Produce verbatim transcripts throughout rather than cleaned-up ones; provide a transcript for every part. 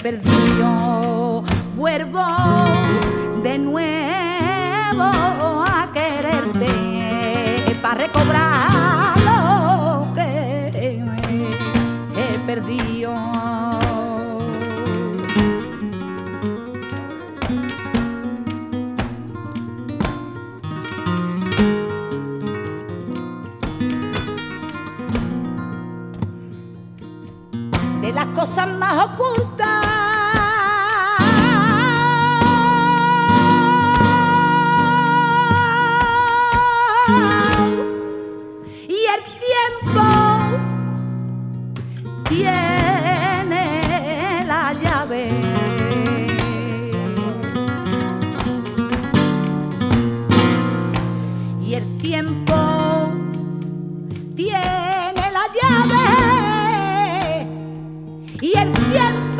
perdido. Vuelvo de nuevo a quererte para recobrar lo que he perdido. De las cosas más ocultas y el tiempo tiene la llave. Y el tiempo tiene la llave. Y el tiempo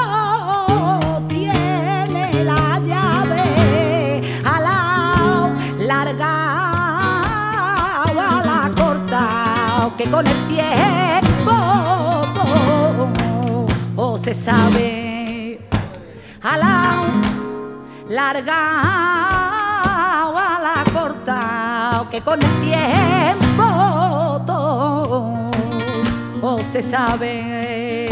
tiene la llave a la larga o a la corta, que con el tiempo o se sabe a la larga o a la corta, que con el tiempo o se sabe.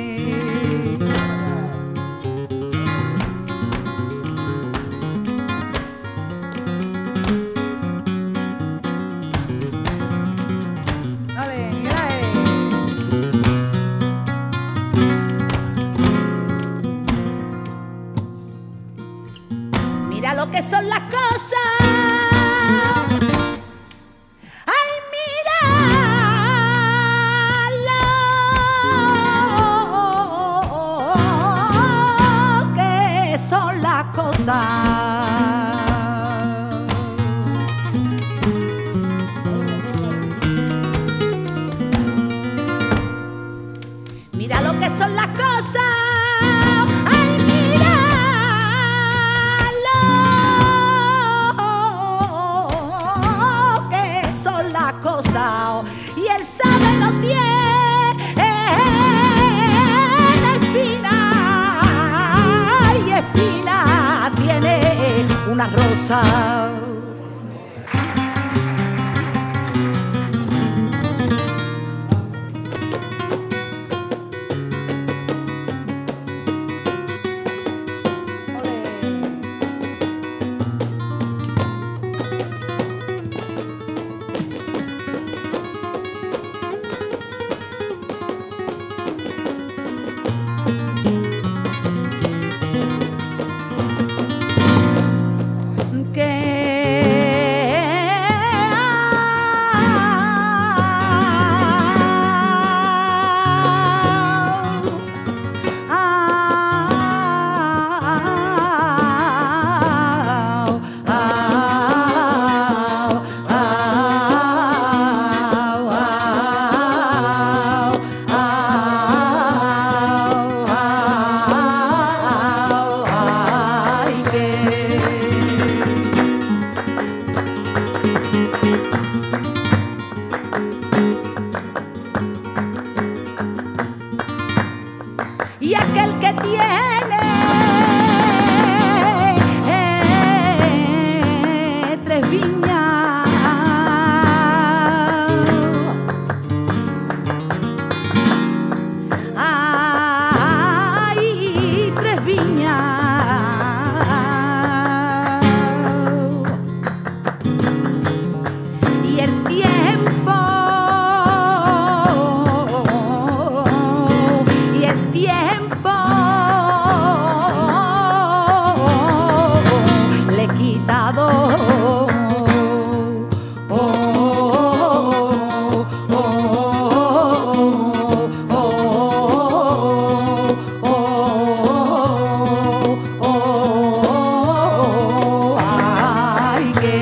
Mira lo que son las cosas. Ay, mira lo que son las cosas. Mira lo que son las cosas. Y él sabe no tiene espina, y espina tiene una rosa. Y aquel que tiene eh, tres viñas, ay, tres viñas, y el tiempo y el tiempo le he quitado. Oh, oh, oh, oh, oh, oh, oh, ay, que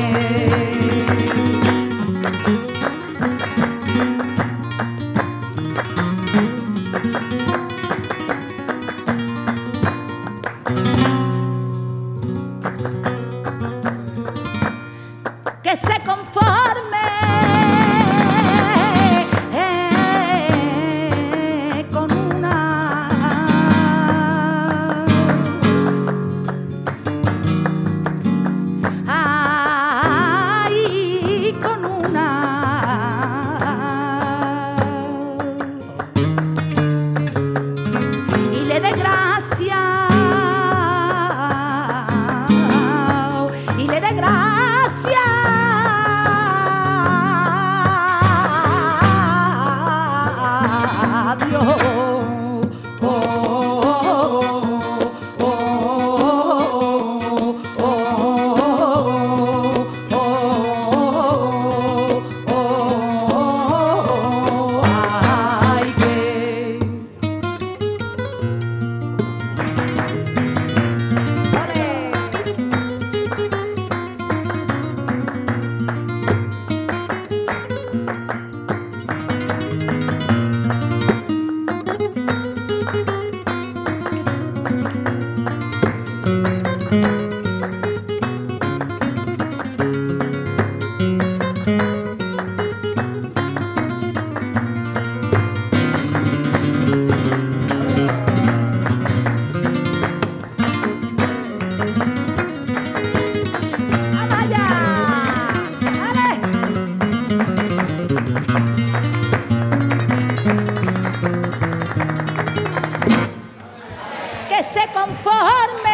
conforme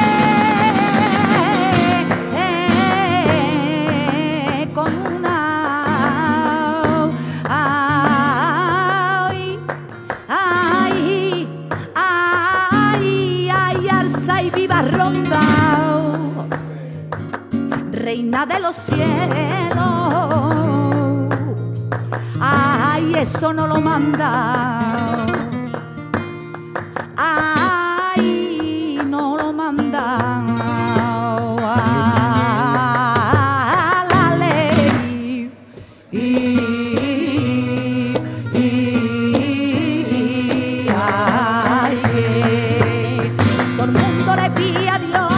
con una ay, ay, ay, ay, alza y viva ronda, reina de los cielos. Ay, eso no lo manda. Ay, no lo manda. Ah, la ley. Y, y, ay, eh. Todo el mundo le pide a Dios.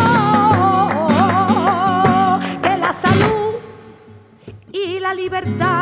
Libertad.